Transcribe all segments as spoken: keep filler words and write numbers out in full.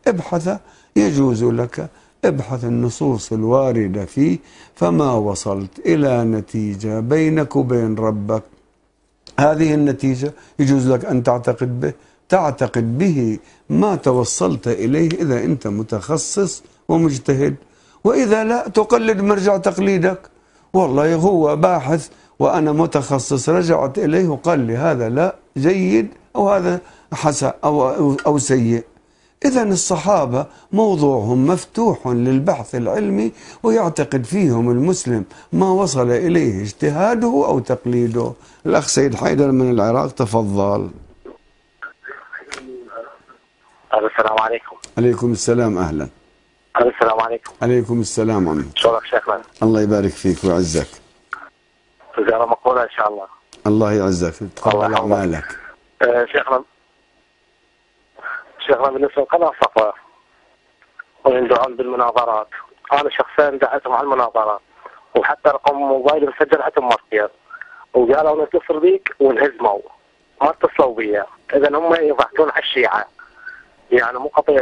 ابحث، يجوز لك، ابحث النصوص الواردة فيه، فما وصلت إلى نتيجة بينك وبين ربك، هذه النتيجة يجوز لك أن تعتقد به، تعتقد به ما توصلت إليه إذا أنت متخصص ومجتهد، وإذا لا تقلد مرجع تقليدك. والله هو باحث وأنا متخصص، رجعت إليه وقال لي هذا لا جيد أو هذا حسن أو, أو, أو سيء. إذا الصحابة موضوعهم مفتوح للبحث العلمي، ويعتقد فيهم المسلم ما وصل إليه اجتهاده أو تقليده. الأخ سيد حيدر من العراق، تفضل. السلام عليكم. عليكم السلام، أهلا. السلام عليكم. عليكم السلام عمي. شلونك شيخنا؟ الله يبارك فيك ويعزك. زيارة مقبولة إن شاء الله. الله يعزك، تقبل أعمالك. أه شيخنا شيخنا بالنسبة لقناة صفا ويندعون بالمناظرات، أنا شخصيا دعيتهم على المناظرات، وحتى رقم موبايلي مسجل عندهم مركز، وقالوا نتصل بيك وانهزموا ما اتصلوا بيا. إذا هم يضحكون على الشيعة، يعني مو قضية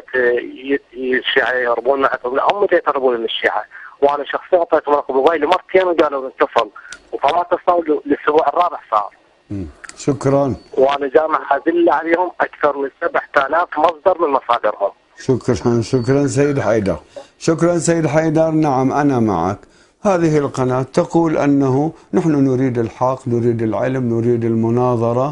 الشيعة يهربون معهم، لا هم يتهربون من الشيعة. وأنا شخصيا أعطيتهم رقم موبايلي مرتين وقالوا نتصل، فما اتصلوا للأسبوع الرابع صار. شكرا. وأنا جامع أدلة عليهم أكثر من سبعة آلاف مصدر من مصادرهم. شكرا شكرا سيد حيدر، شكرا سيد حيدر. نعم أنا معك. هذه القناة تقول أنه نحن نريد الحق، نريد العلم، نريد المناظرة،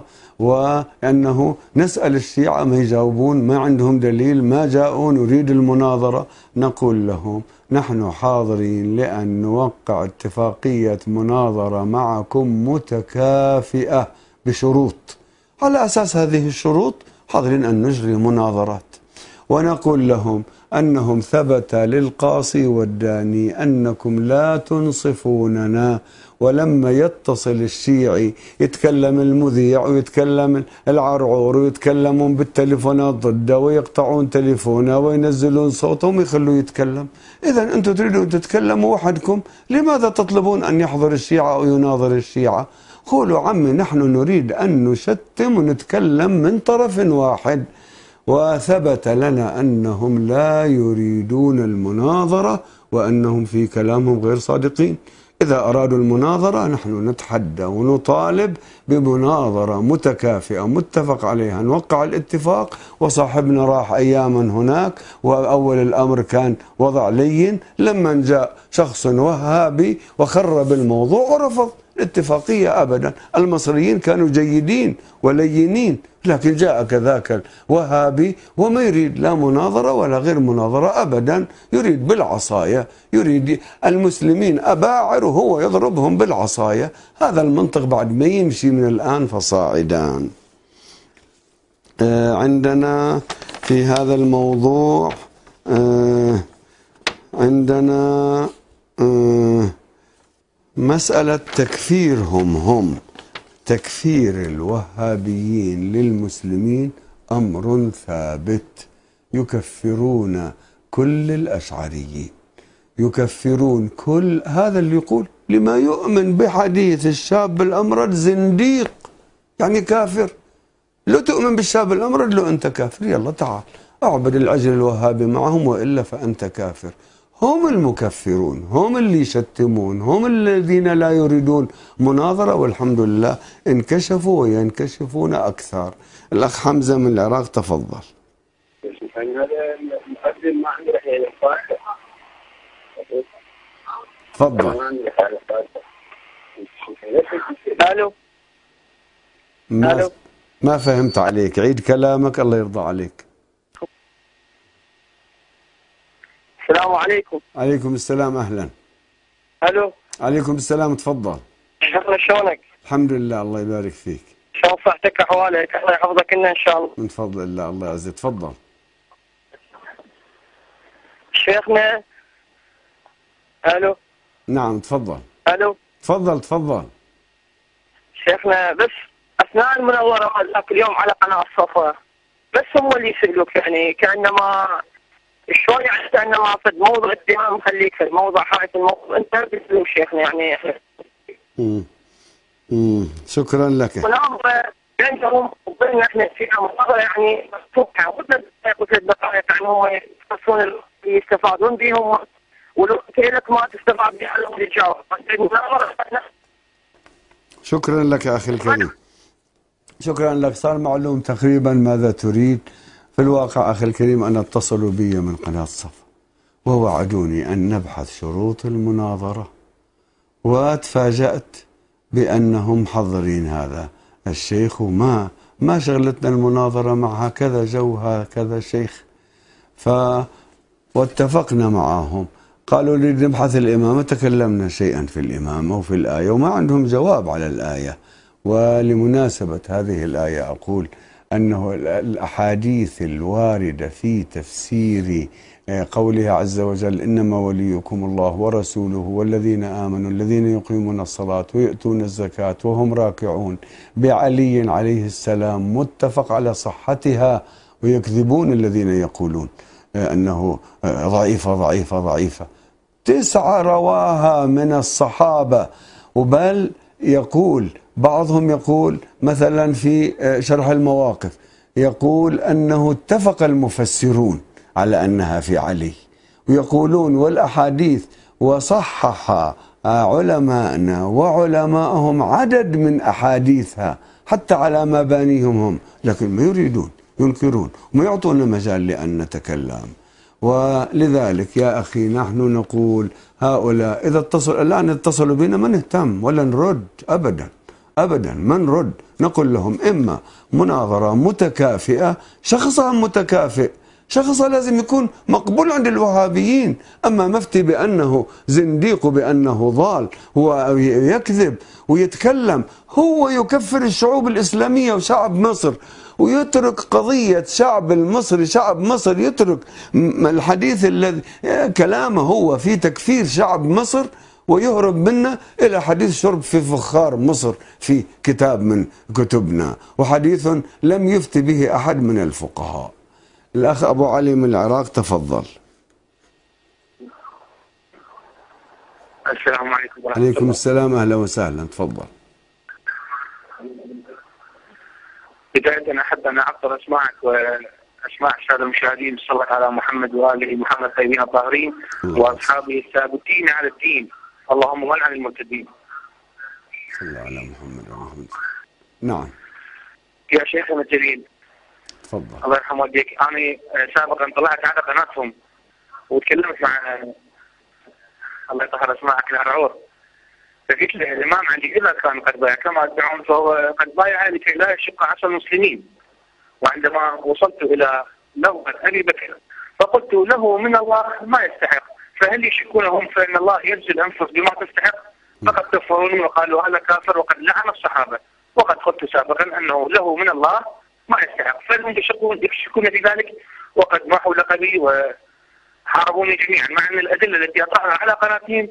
وأنه نسأل الشيعة ما يجاوبون، ما عندهم دليل، ما جاءوا، نريد المناظرة. نقول لهم نحن حاضرين لأن نوقع اتفاقية مناظرة معكم متكافئة بشروط، على أساس هذه الشروط حاضرين أن نجري مناظرات. ونقول لهم أنهم ثبت للقاصي والداني أنكم لا تنصفوننا، ولما يتصل الشيعي يتكلم المذيع ويتكلم العرعور ويتكلمون بالتليفونات ضده ويقطعون تليفونه وينزلون صوتهم ويخلوه يتكلم. إذا أنتم تريدون تتكلموا وحدكم، لماذا تطلبون أن يحضر الشيعة أو يناظر الشيعة؟ قولوا عمي نحن نريد أن نشتم ونتكلم من طرف واحد. وثبت لنا أنهم لا يريدون المناظرة وأنهم في كلامهم غير صادقين. إذا أرادوا المناظرة نحن نتحدى ونطالب بمناظرة متكافئة متفق عليها، نوقع الاتفاق. وصاحبنا راح أياما هناك، وأول الأمر كان وضع لين، لما جاء شخص وهابي وخرب الموضوع ورفض الاتفاقية. أبدا المصريين كانوا جيدين ولينين، لكن جاء كذاك الوهابي وما يريد لا مناظرة ولا غير مناظرة أبدا، يريد بالعصاية، يريد المسلمين أباعر وهو يضربهم بالعصاية. هذا المنطق بعد ما يمشي من الآن فصاعدا. آه عندنا في هذا الموضوع آه عندنا آه مسألة تكفيرهم هم، تكفير الوهابيين للمسلمين أمر ثابت. يكفرون كل الأشعريين، يكفرون كل هذا اللي يقول لما يؤمن بحديث الشاب الأمرد زنديق، يعني كافر. لو تؤمن بالشاب الأمرد لو أنت كافر، يلا تعال أعبد العجل الوهابي معهم، وإلا فأنت كافر. هم المكفرون، هم اللي يشتمون، هم الذين لا يريدون مناظرة، والحمد لله انكشفوا وينكشفون أكثر. الأخ حمزة من العراق، تفضل. تفضل. الو ما, ما فهمت عليك، عيد كلامك الله يرضى عليك. السلام عليكم. عليكم السلام، أهلا. الو. عليكم السلام، تفضل. شكرا، شلونك؟ الحمد لله الله يبارك فيك. شلون صحتك احوالك؟ الله يحفظك لنا ان شاء الله. من فضل الله، الله يعزك، تفضل. شيخنا. الو. نعم تفضل. الو. تفضل تفضل. شيخنا بس اثناء المناظره ذاك اليوم على قناه الصفا، بس هم اللي يسالوك، يعني كانما شلون يعني كانما في موضوع اهتمام خليك في موضوع حائط الموضوع انت بتسالوا شيخنا يعني. امم امم شكرا لك. مناظره عندهم وبين احنا في مناظره يعني مفتوحه ودنا قلت الدقائق يعني هم يقصون يستفادون بهم ولو كانك ما تستفاد بها لو تجاوب. شكرا لك يا اخي الكريم. شكرا لك. صار معلوم تقريبا ماذا تريد. في الواقع اخي الكريم انا اتصلوا بي من قناه صفا ووعدوني ان نبحث شروط المناظره، وتفاجأت بانهم محضرين هذا الشيخ وما ما شغلتنا المناظره مع هكذا جو هكذا شيخ. ف واتفقنا معهم، قالوا نريد نبحث الإمامة، تكلمنا شيئا في الإمامة وفي الآية وما عندهم جواب على الآية. ولمناسبة هذه الآية أقول أنه الأحاديث الواردة في تفسير قوله عز وجل إنما وليكم الله ورسوله والذين آمنوا الذين يقيمون الصلاة ويؤتون الزكاة وهم راكعون بعلي عليه السلام متفق على صحتها، ويكذبون الذين يقولون أنه ضعيفة ضعيفة ضعيفة. تسعة رواها من الصحابة، وبل يقول بعضهم يقول مثلا في شرح المواقف يقول أنه اتفق المفسرون على أنها في علي، ويقولون والأحاديث وصحح علماءنا وعلماءهم عدد من أحاديثها حتى على مبانيهم هم، لكن ما يريدون ينكرون وما يعطونا مجال لأن نتكلم. ولذلك يا أخي نحن نقول هؤلاء إذا اتصلوا الآن اتصلوا بنا ما نهتم ولا نرد أبدا أبدا، ما نرد. نقول لهم إما مناظرة متكافئة، شخصها متكافئ، شخصها لازم يكون مقبول عند الوهابيين، أما مفتي بأنه زنديق وبأنه ضال ويكذب ويتكلم، هو يكفر الشعوب الإسلامية وشعب مصر ويترك قضية شعب المصري، شعب مصر يترك الحديث الذي كلامه هو في تكفير شعب مصر ويهرب منا إلى حديث شرب في فخار مصر في كتاب من كتبنا، وحديث لم يفتي به أحد من الفقهاء. الأخ أبو علي من العراق تفضل. السلام عليكم ورحمة الله. عليكم السلام، أهلا وسهلا، تفضل. بداية أنا أحب أن أعطر أسماعك وأسماع السادة المشاهدين صلى على محمد وآله محمد الطيبين الطاهرين وأصحابه الثابتين على الدين، اللهم من عن المرتدين. صلى على محمد وآله. نعم يا شيخنا الجليل تفضل. الله يرحم والديك، أنا سابقا طلعت على قناتهم وتكلمت مع الله يطهر أسماعك العرعور، فقلت له الإمام علي إذا كان قد بايع كما يدعون فهو قد بايع لكي لا يشق عصا المسلمين. وعندما وصلت إلى لوحة أبي بكر فقلت له من الله ما يستحق، فهل يشكونهم فإن الله يجزي الأنفس بما تستحق؟ فقد كفروني وقالوا هذا كافر وقد لعن الصحابة، وقد قلت سابقا أنه له من الله ما يستحق، فهم يشكون يشكون في ذلك وقد محوا لقبي وحاربوني جميعا، مع أن الأدلة التي أطرحها على قناتهم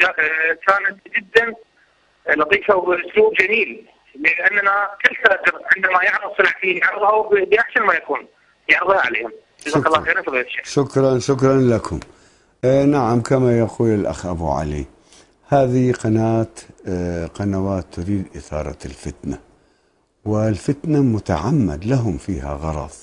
كانت جدا لطيفة وبأسلوب جميل، لأننا كل تاجر عندما يعرض سلع فيه يعرضها بأحسن ما يكون يعرضها عليهم. جزاك الله خيرا فضيلة الشيخ. شكرا شكرا لكم. آه نعم كما يقول الأخ أبو علي، هذه قناة آه قنوات تريد إثارة الفتنة، والفتنة متعمد لهم فيها غرض.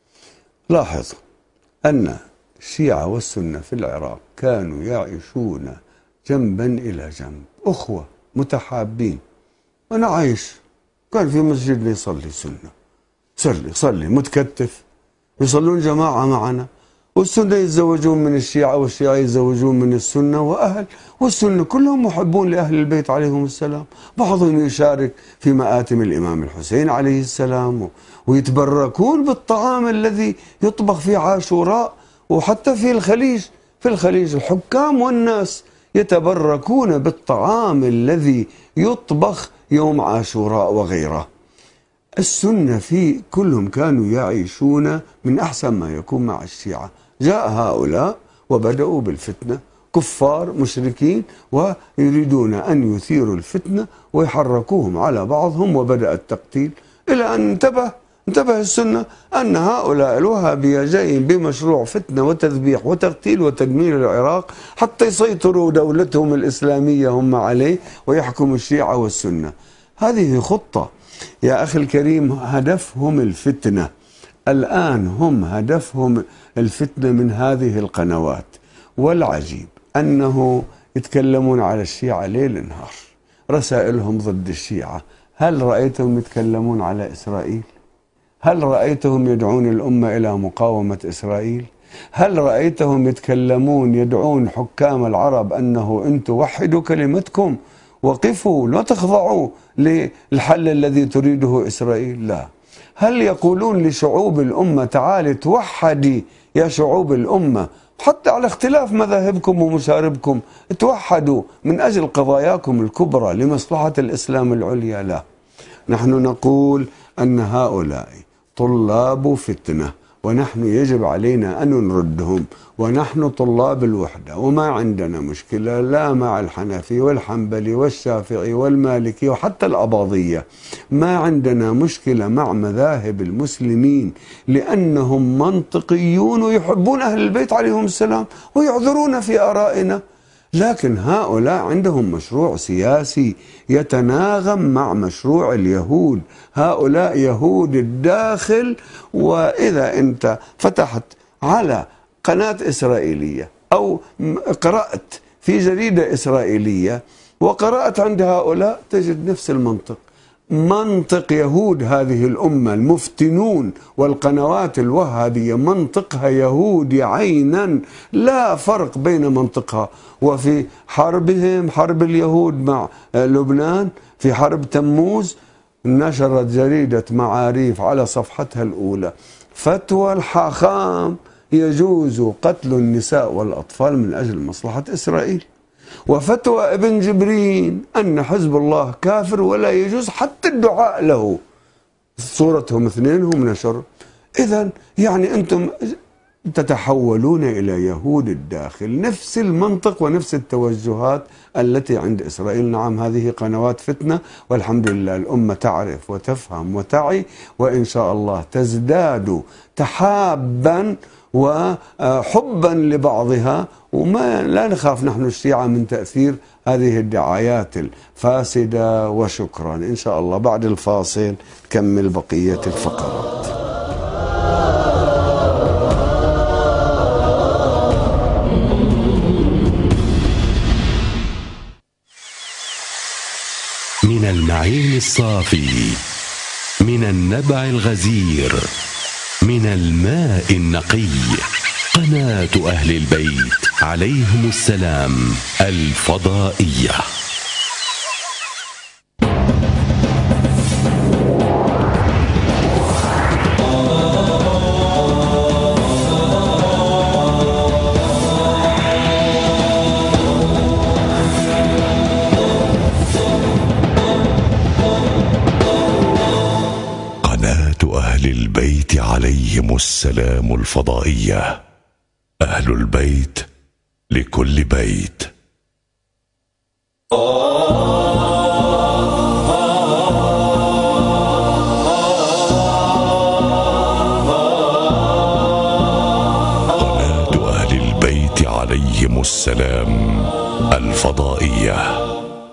لاحظوا أن الشيعة والسنة في العراق كانوا يعيشون جنبا إلى جنب، أخوة متحابين. أنا عايش كان في مسجدنا يصلي سنة، صلي صلي متكتف، يصلون جماعة معنا، والسنة يتزوجون من الشيعة والشيعة يتزوجون من السنة، وأهل والسنة كلهم محبون لأهل البيت عليهم السلام. بعضهم يشارك في مآتم الإمام الحسين عليه السلام، ويتبركون بالطعام الذي يطبخ في عاشوراء، وحتى في الخليج في الخليج الحكام والناس يتبركون بالطعام الذي يطبخ يوم عاشوراء وغيره. السنة في كلهم كانوا يعيشون من أحسن ما يكون مع الشيعة. جاء هؤلاء وبدأوا بالفتنة، كفار مشركين ويريدون أن يثيروا الفتنة ويحركوهم على بعضهم، وبدأ التقتيل إلى أن انتبه انتبه السنة أن هؤلاء الوهابية جايين بمشروع فتنة وتذبيح وتقتيل وتدمير العراق حتى يسيطروا دولتهم الإسلامية هم عليه ويحكموا الشيعة والسنة. هذه خطة. يا أخي الكريم هدفهم الفتنة الآن، هم هدفهم الفتنة من هذه القنوات. والعجيب أنه يتكلمون على الشيعة ليل نهار، رسائلهم ضد الشيعة. هل رأيتهم يتكلمون على إسرائيل؟ هل رأيتهم يدعون الأمة إلى مقاومة إسرائيل؟ هل رأيتهم يتكلمون يدعون حكام العرب أنه أنتم وحدوا كلمتكم وقفوا لا تخضعوا للحل الذي تريده إسرائيل؟ لا. هل يقولون لشعوب الأمة تعالي توحدي يا شعوب الأمة، حتى على اختلاف مذاهبكم ومشاربكم توحدوا من أجل قضاياكم الكبرى لمصلحة الإسلام العليا؟ لا. نحن نقول أن هؤلاء طلاب فتنة، ونحن يجب علينا أن نردهم، ونحن طلاب الوحدة، وما عندنا مشكلة لا مع الحنفي والحنبلي والشافعي والمالكي وحتى الأباضية. ما عندنا مشكلة مع مذاهب المسلمين، لأنهم منطقيون ويحبون أهل البيت عليهم السلام ويعذرون في آرائنا. لكن هؤلاء عندهم مشروع سياسي يتناغم مع مشروع اليهود. هؤلاء يهود الداخل. وإذا أنت فتحت على قناة إسرائيلية أو قرأت في جريدة إسرائيلية وقرأت عند هؤلاء تجد نفس المنطق، منطق يهود هذه الأمة المفتنون. والقنوات الوهابية منطقها يهودي عينا، لا فرق بين منطقها. وفي حربهم حرب اليهود مع لبنان في حرب تموز نشرت جريدة معاريف على صفحتها الأولى فتوى الحاخام يجوز قتل النساء والأطفال من أجل مصلحة إسرائيل، وفتوى ابن جبرين أن حزب الله كافر ولا يجوز حتى الدعاء له. صورتهم اثنين هم نشر. إذن يعني أنتم تتحولون إلى يهود الداخل، نفس المنطق ونفس التوجهات التي عند إسرائيل. نعم هذه قنوات فتنة، والحمد لله الأمة تعرف وتفهم وتعي، وإن شاء الله تزداد تحابا وحبا لبعضها. وما لا نخاف نحن الشيعة من تأثير هذه الدعايات الفاسدة. وشكرا. إن شاء الله بعد الفاصل كمل بقية الفقرات. من المعين الصافي، من النبع الغزير، من الماء النقي، قناة أهل البيت عليهم السلام الفضائية. أهل البيت عليهم السلام الفضائية، أهل البيت لكل بيت. قناة أهل البيت عليهم السلام الفضائية.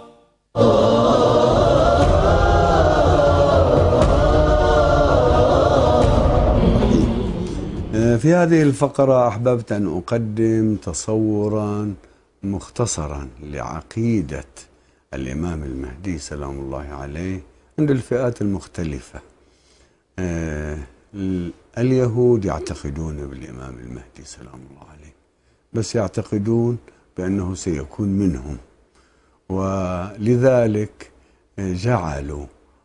في هذه الفقرة أحببت أن أقدم تصورا مختصرا لعقيدة الإمام المهدي سلام الله عليه عند الفئات المختلفة. اليهود يعتقدون بالإمام المهدي سلام الله عليه، بس يعتقدون بأنه سيكون منهم، ولذلك جعلوا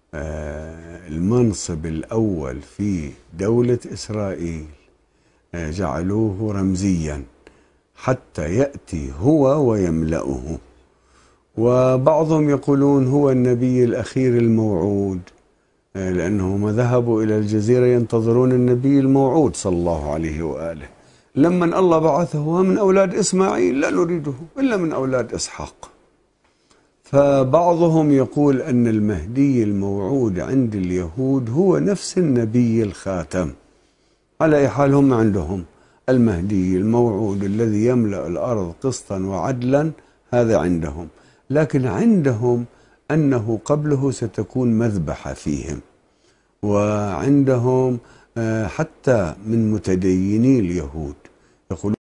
المنصب الأول في دولة إسرائيل جعلوه رمزيا حتى يأتي هو ويملأه. وبعضهم يقولون هو النبي الأخير الموعود، لأنهم ذهبوا إلى الجزيرة ينتظرون النبي الموعود صلى الله عليه وآله. لما الله بعثه هو من أولاد إسماعيل لا نريده إلا من أولاد إسحاق. فبعضهم يقول أن المهدي الموعود عند اليهود هو نفس النبي الخاتم. على أي حال هم عندهم المهدي الموعود الذي يملأ الأرض قسطا وعدلا، هذا عندهم. لكن عندهم أنه قبله ستكون مذبحة فيهم. وعندهم حتى من متديني اليهود يقولون